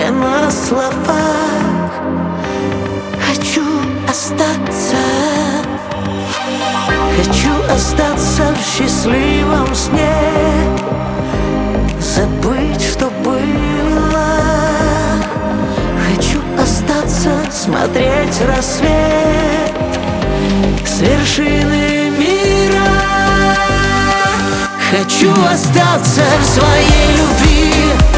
не на словах. Хочу остаться, хочу остаться в счастливом сне, забыть, что было. Хочу остаться, смотреть рассвет с вершины мира. Хочу остаться в своей любви,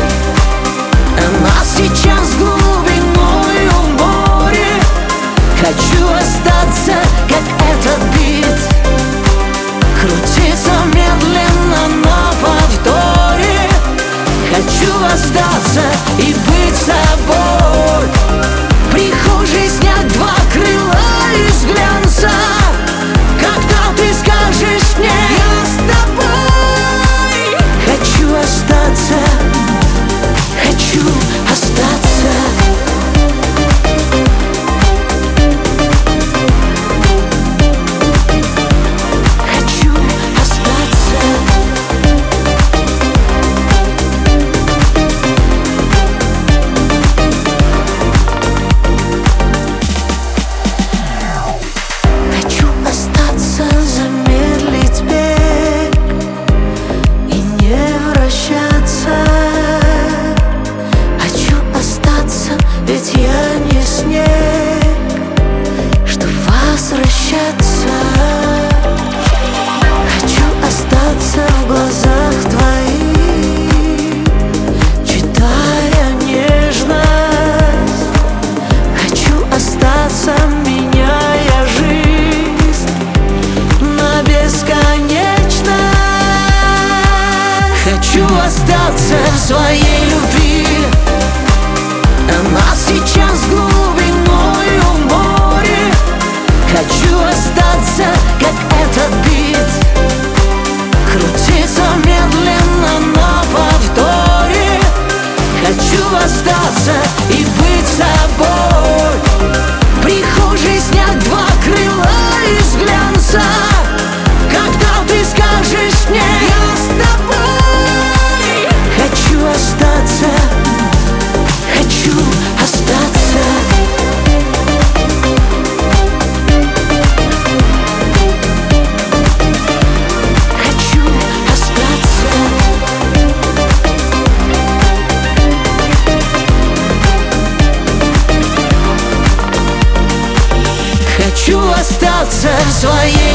она сейчас глубиной в море. Хочу остаться, как этот бит, крутиться медленно на повторе. Хочу остаться и быть собой, в прихожей снять два крыла из глянца. Когда ты скажешь мне «я с тобой», хочу остаться, хочу остаться. Хочу остаться. Хочу остаться, замедлить бег и не вращаться. Хочу остаться, ведь я не снег, что возвращаться. Хочу остаться в глазах твоих, читая нежность. Хочу остаться, меняя жизнь на бесконечность. Хочу остаться в своей любви, она сейчас глубиной в море. Хочу остаться, как этот бит, крутиться медленно на повторе. Хочу остаться и быть собой, в прихожей снять два крыла из глянца. Когда ты скажешь мне «я с тобой», хочу остаться, хочу остаться. Хочу остаться. Хочу остаться в своей